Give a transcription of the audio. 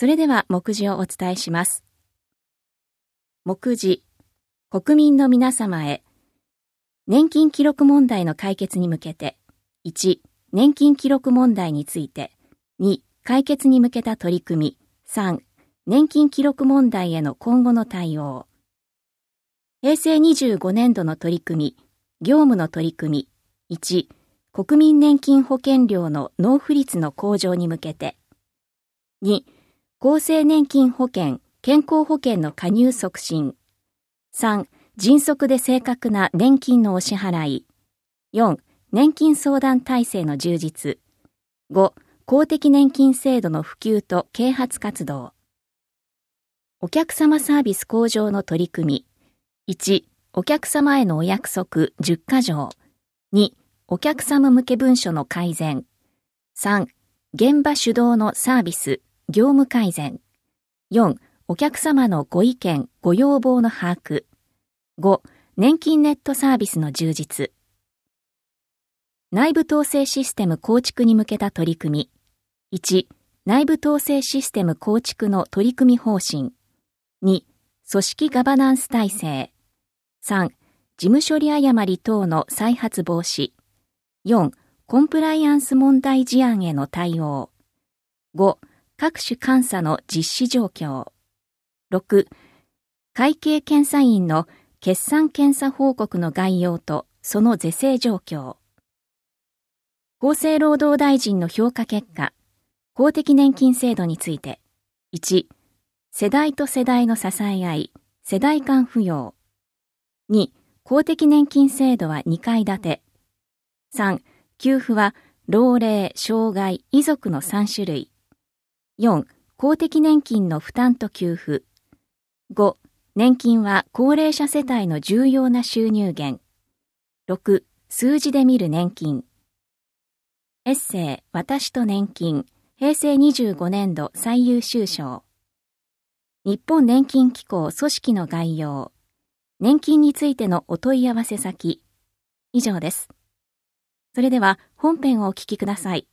それでは目次をお伝えします。目次、国民の皆様へ、年金記録問題の解決に向けて、1、年金記録問題について、2、解決に向けた取り組み、3、年金記録問題への今後の対応。平成25年度の取り組み、業務の取り組み、1、国民年金保険料の納付率の向上に向けて、2、厚生年金保険、健康保険の加入促進、3、迅速で正確な年金のお支払い、4、年金相談体制の充実、5、公的年金制度の普及と啓発活動。お客様サービス向上の取り組み、1、お客様へのお約束10か条、2、お客様向け文書の改善、3、現場主導のサービス、業務改善、4、お客様のご意見、ご要望の把握、5、年金ネットサービスの充実。内部統制システム構築に向けた取り組み、1、内部統制システム構築の取り組み方針、2、組織ガバナンス体制、3、事務処理誤り等の再発防止、4、コンプライアンス問題事案への対応、5、各種監査の実施状況、6、会計検査院の決算検査報告の概要とその是正状況、厚生労働大臣の評価結果、公的年金制度について、1、世代と世代の支え合い、世代間扶養、2、公的年金制度は2階建て、3、給付は老齢、障害、遺族の3種類、4、公的年金の負担と給付、5、年金は高齢者世帯の重要な収入源、6、数字で見る年金。エッセイ、私と年金、平成25年度最優秀賞。日本年金機構組織の概要。年金についてのお問い合わせ先。以上です。それでは本編をお聞きください。